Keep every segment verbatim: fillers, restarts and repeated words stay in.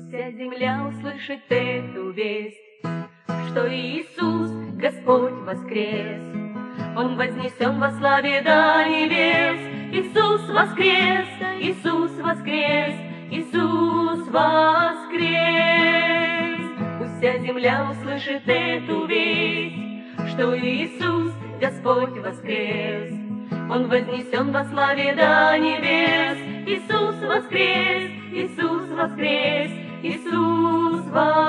Вся земля услышит эту весть, что Иисус, Господь, воскрес. Он вознесен во славе до небес. Иисус воскрес, Иисус воскрес, Иисус воскрес. Пусть вся земля услышит эту весть, что Иисус, Господь, воскрес. Он вознесен во славе до небес. Иисус воскрес, Иисус воскрес, Иисус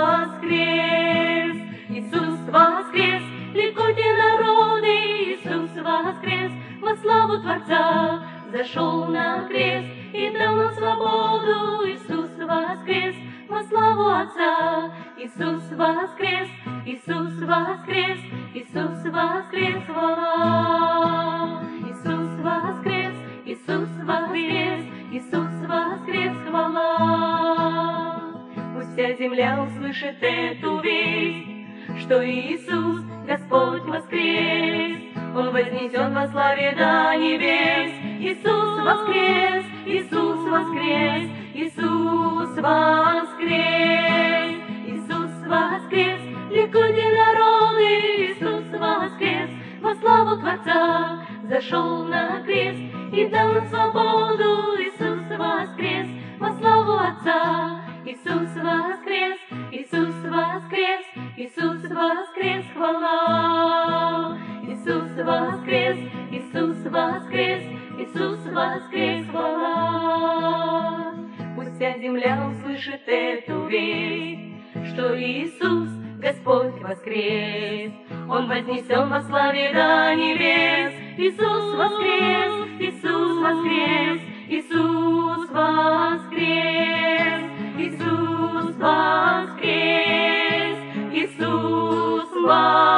воскрес. Иисус воскрес, ликуйте народы, Иисус воскрес, во славу Творца зашел на крест и дал нам свободу. Иисус воскрес, во славу Отца. Иисус воскрес, Иисус воскрес, Иисус воскрес, хвала. Иисус воскрес, Иисус воскрес, Иисус воскрес, хвала. Пусть вся земля услышит эту весть, что Иисус, Господь, воскрес. Он вознесен во славе до небес. Иисус воскрес, Иисус воскрес, Иисус воскрес. Иисус воскрес, ликуйте народы, Иисус воскрес, во славу Творца зашел на крест и дал нам свободу. Иисус воскрес, во славу Отца. Иисус воскрес, Иисус воскрес, Иисус воскрес, хвала. Иисус воскрес, Иисус воскрес, Иисус воскрес, хвала. Пусть вся земля услышит эту весть, что Иисус, Господь, воскрес. Он вознесен во славе до небес. Иисус воскрес, Иисус воскрес, Иисус воскрес, Иисус воскрес, Иисус воскрес.